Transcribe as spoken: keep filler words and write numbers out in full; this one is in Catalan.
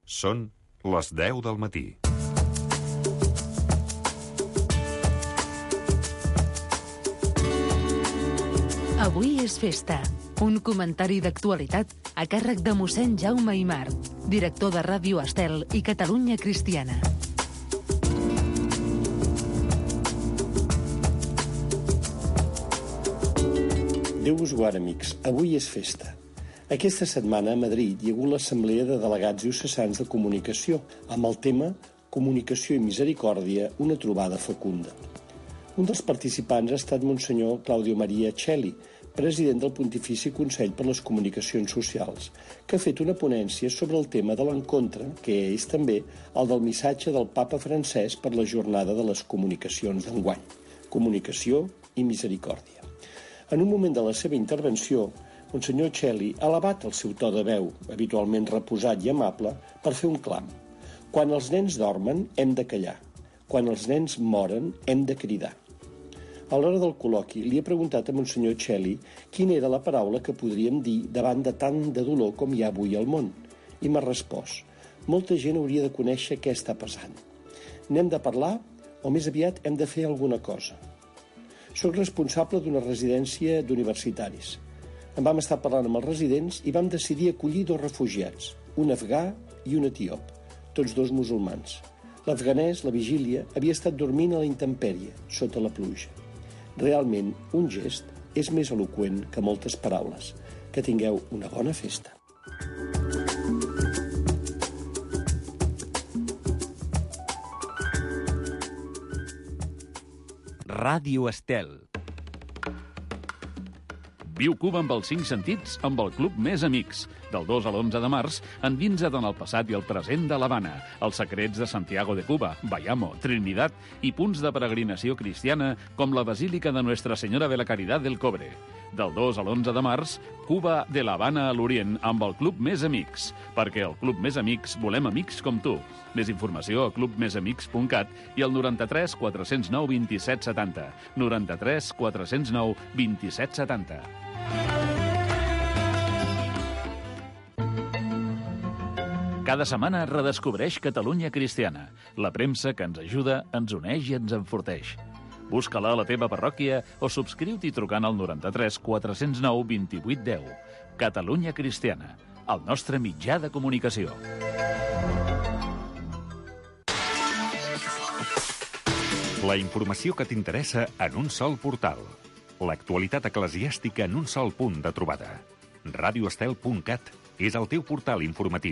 Són les deu del matí. Avui és festa. Un comentari d'actualitat a càrrec de mossèn Jaume Aimar, director de Ràdio Estel i Catalunya Cristiana. Déu us guard, amics. Avui és festa. Aquesta setmana a Madrid hi ha hagut l'Assemblea de Delegats Diocesans de Comunicació amb el tema Comunicació i Misericòrdia, una trobada fecunda. Un dels participants ha estat Monsenyor Claudio Maria Celli, president del Pontifici Consell per les Comunicacions Socials, que ha fet una ponència sobre el tema de l'encontre, que és també el del missatge del Papa Francesc per la Jornada de les Comunicacions d'enguany, Comunicació i Misericòrdia. En un moment de la seva intervenció, Monsenyor Celli ha elevat el seu to de veu, habitualment reposat i amable, per fer un clam. Quan els nens dormen, hem de callar. Quan els nens moren, hem de cridar. A l'hora del col·loqui, li he preguntat a Monsenyor Celli quina era la paraula que podríem dir davant de tant de dolor com hi ha avui al món. I m'ha respost: molta gent hauria de conèixer què està passant. N'hem de parlar o més aviat hem de fer alguna cosa? Soc responsable d'una residència d'universitaris. En vam estar parlant amb els residents i vam decidir acollir dos refugiats, un afgà i un etíop, tots dos musulmans. L'afganès, la vigília, havia estat dormint a la intempèrie, sota la pluja. Realment, un gest és més eloqüent que moltes paraules. Que tingueu una bona festa. Ràdio Estel. Viu Cuba amb els cinc sentits amb el Club Més Amics. Del dos a l'onze de març, endinsa't en el passat i el present de l'Havana, els secrets de Santiago de Cuba, Bayamo, Trinidad i punts de peregrinació cristiana com la Basílica de Nuestra Señora de la Caridad del Cobre. Del dos a l'onze de març, Cuba de l'Havana a l'Orient amb el Club Més Amics, perquè al Club Més Amics volem amics com tu. Més informació a club més amics punt cat i al noranta-tres quatre cents nou vint-i-set setanta. noranta-tres quatre cents nou vint-i-set setanta. Cada setmana redescobreix Catalunya Cristiana, la premsa que ens ajuda, ens uneix i ens enforteix. Busca-la a la teva parròquia o subscriu-t'hi trucant al noranta-tres quatre cents nou vint-i-vuit deu. Catalunya Cristiana, el nostre mitjà de comunicació. La informació que t'interessa en un sol portal. L'actualitat eclesiàstica en un sol punt de trobada. radioestel punt cat és el teu portal informatiu.